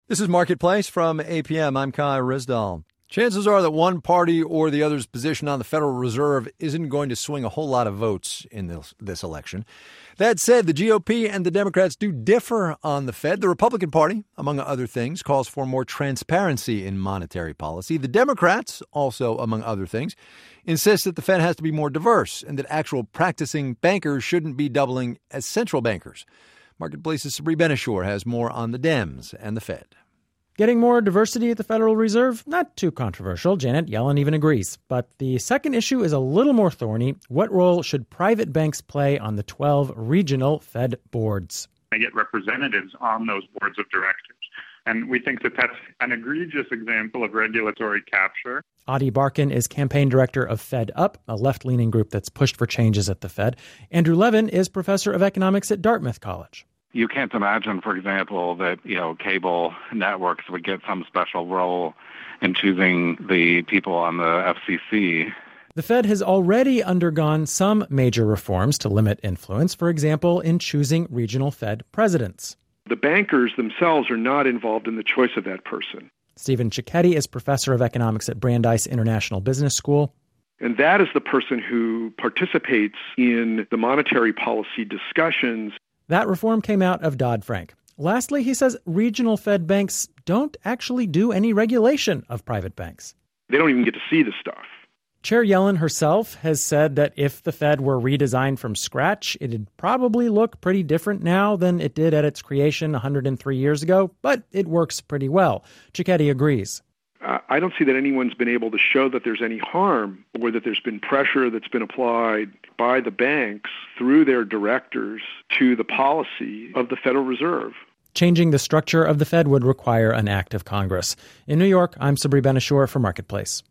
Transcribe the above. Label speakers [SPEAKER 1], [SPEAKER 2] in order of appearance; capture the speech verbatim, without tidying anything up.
[SPEAKER 1] This is Marketplace from A P M. I'm Kai Risdall. Chances are that one party or the other's position on the Federal Reserve isn't going to swing a whole lot of votes in this, this election. That said, the G O P and the Democrats do differ on the Fed. The Republican Party, among other things, calls for more transparency in monetary policy. The Democrats, also among other things, insist that the Fed has to be more diverse and that actual practicing bankers shouldn't be doubling as central bankers. Marketplace's Sabri Benishore has more on the Dems and the Fed.
[SPEAKER 2] Getting more diversity at the Federal Reserve? Not too controversial. Janet Yellen even agrees. But the second issue is a little more thorny. What role should private banks play on the twelve regional Fed boards?
[SPEAKER 3] They get representatives on those boards of directors. And we think that that's an egregious example of regulatory capture.
[SPEAKER 2] Adi Barkan is campaign director of Fed Up, a left-leaning group that's pushed for changes at the Fed. Andrew Levin is professor of economics at Dartmouth College.
[SPEAKER 4] You can't imagine, for example, that, you know, cable networks would get some special role in choosing the people on the F C C.
[SPEAKER 2] The Fed has already undergone some major reforms to limit influence, for example, in choosing regional Fed presidents.
[SPEAKER 5] The bankers themselves are not involved in the choice of that person.
[SPEAKER 2] Stephen Cicchetti is professor of economics at Brandeis International Business School.
[SPEAKER 5] And that is the person who participates in the monetary policy discussions.
[SPEAKER 2] That reform came out of Dodd-Frank. Lastly, he says regional Fed banks don't actually do any regulation of private banks.
[SPEAKER 5] They don't even get to see the stuff.
[SPEAKER 2] Chair Yellen herself has said that if the Fed were redesigned from scratch, it'd probably look pretty different now than it did at its creation one hundred three years ago, but it works pretty well. Cicchetti agrees.
[SPEAKER 5] Uh, I don't see that anyone's been able to show that there's any harm or that there's been pressure that's been applied by the banks through their directors to the policy of the Federal Reserve.
[SPEAKER 2] Changing the structure of the Fed would require an act of Congress. In New York, I'm Sabri Benishore for Marketplace.